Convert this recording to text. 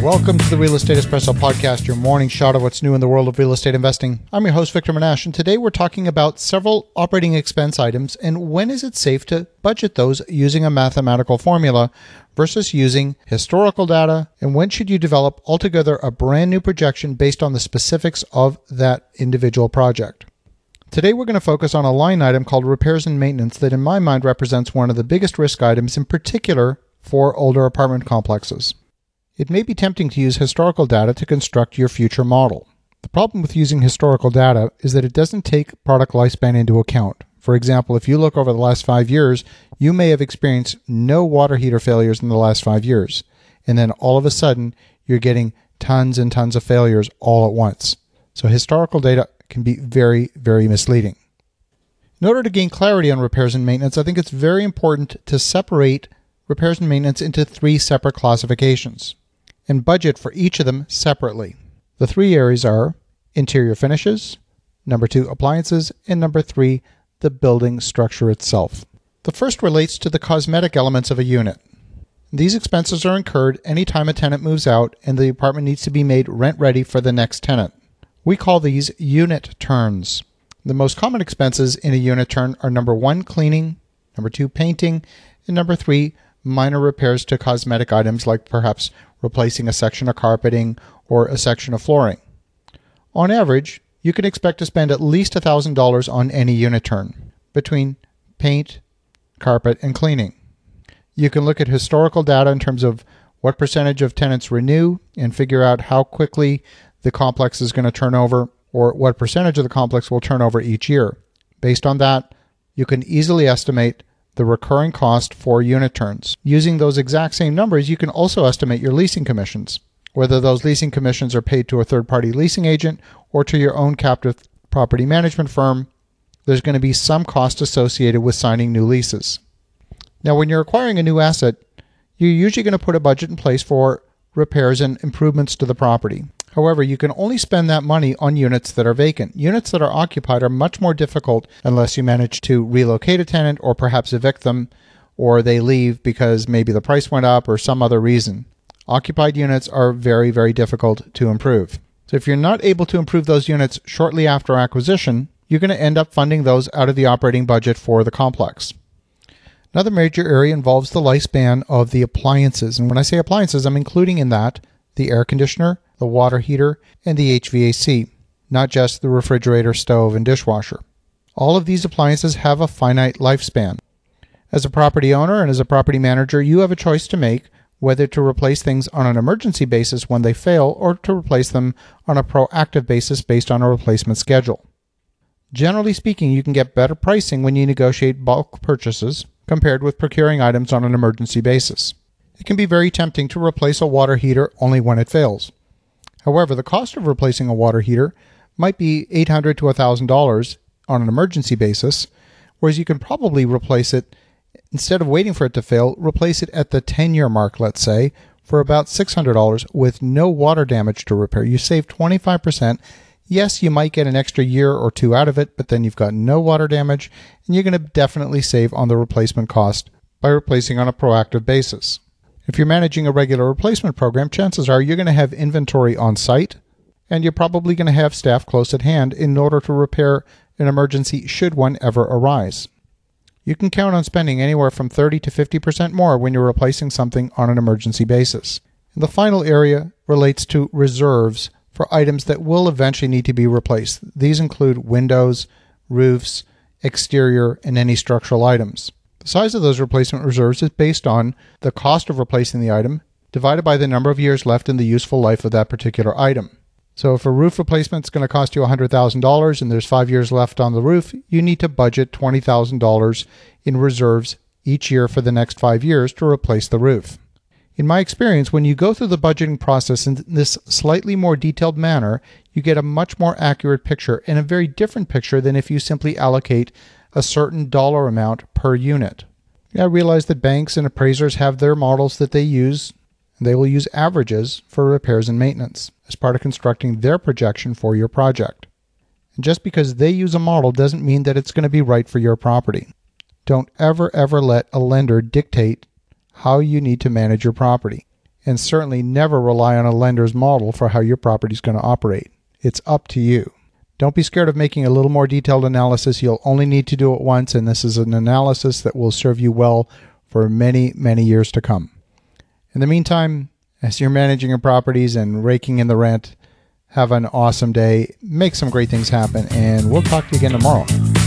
Welcome to the Real Estate Espresso Podcast, your morning shot of what's new in the world of real estate investing. I'm your host, Victor Menashe, and today we're talking about several operating expense items and when is it safe to budget those using a mathematical formula versus using historical data, and when should you develop altogether a brand new projection based on the specifics of that individual project. Today we're going to focus on a line item called repairs and maintenance that in my mind represents one of the biggest risk items, in particular for older apartment complexes. It may be tempting to use historical data to construct your future model. The problem with using historical data is that it doesn't take product lifespan into account. For example, if you look over the last 5 years, you may have experienced no water heater failures in the last 5 years. And then all of a sudden, you're getting tons and tons of failures all at once. So historical data can be very, very misleading. In order to gain clarity on repairs and maintenance, I think it's very important to separate repairs and maintenance into 3 separate classifications and budget for each of them separately. The 3 areas are interior finishes, number 2, appliances, and number 3, the building structure itself. The first relates to the cosmetic elements of a unit. These expenses are incurred anytime a tenant moves out and the apartment needs to be made rent ready for the next tenant. We call these unit turns. The most common expenses in a unit turn are number 1, cleaning, number 2, painting, and number 3, minor repairs to cosmetic items like perhaps replacing a section of carpeting or a section of flooring. On average, you can expect to spend at least $1,000 on any unit turn between paint, carpet, and cleaning. You can look at historical data in terms of what percentage of tenants renew and figure out how quickly the complex is going to turn over or what percentage of the complex will turn over each year. Based on that, you can easily estimate the recurring cost for unit turns. Using those exact same numbers, you can also estimate your leasing commissions, whether those leasing commissions are paid to a third-party leasing agent or to your own captive property management firm. There's going to be some cost associated with signing new leases. Now, when you're acquiring a new asset, you're usually going to put a budget in place for repairs and improvements to the property. However, you can only spend that money on units that are vacant. Units that are occupied are much more difficult unless you manage to relocate a tenant or perhaps evict them, or they leave because maybe the price went up or some other reason. Occupied units are very, very difficult to improve. So if you're not able to improve those units shortly after acquisition, you're going to end up funding those out of the operating budget for the complex. Another major area involves the lifespan of the appliances. And when I say appliances, I'm including in that the air conditioner, the water heater, and the HVAC, not just the refrigerator, stove, and dishwasher. All of these appliances have a finite lifespan. As a property owner and as a property manager, you have a choice to make whether to replace things on an emergency basis when they fail or to replace them on a proactive basis based on a replacement schedule. Generally speaking, you can get better pricing when you negotiate bulk purchases compared with procuring items on an emergency basis. It can be very tempting to replace a water heater only when it fails. However, the cost of replacing a water heater might be $800 to $1,000 on an emergency basis, whereas you can probably replace it, instead of waiting for it to fail, replace it at the 10-year mark, let's say, for about $600 with no water damage to repair. You save 25%. Yes, you might get an extra year or 2 out of it, but then you've got no water damage, and you're going to definitely save on the replacement cost by replacing on a proactive basis. If you're managing a regular replacement program, chances are you're going to have inventory on site, and you're probably going to have staff close at hand in order to repair an emergency should one ever arise. You can count on spending anywhere from 30 to 50% more when you're replacing something on an emergency basis. And the final area relates to reserves for items that will eventually need to be replaced. These include windows, roofs, exterior, and any structural items. The size of those replacement reserves is based on the cost of replacing the item divided by the number of years left in the useful life of that particular item. So if a roof replacement is going to cost you $100,000 and there's 5 years left on the roof, you need to budget $20,000 in reserves each year for the next 5 years to replace the roof. In my experience, when you go through the budgeting process in this slightly more detailed manner, you get a much more accurate picture and a very different picture than if you simply allocate a certain dollar amount per unit. I realize that banks and appraisers have their models that they use, and they will use averages for repairs and maintenance as part of constructing their projection for your project. And just because they use a model doesn't mean that it's going to be right for your property. Don't ever let a lender dictate how you need to manage your property. And certainly never rely on a lender's model for how your property is going to operate. It's up to you. Don't be scared of making a little more detailed analysis. You'll only need to do it once, and this is an analysis that will serve you well for many, many years to come. In the meantime, as you're managing your properties and raking in the rent, have an awesome day, make some great things happen, and we'll talk to you again tomorrow.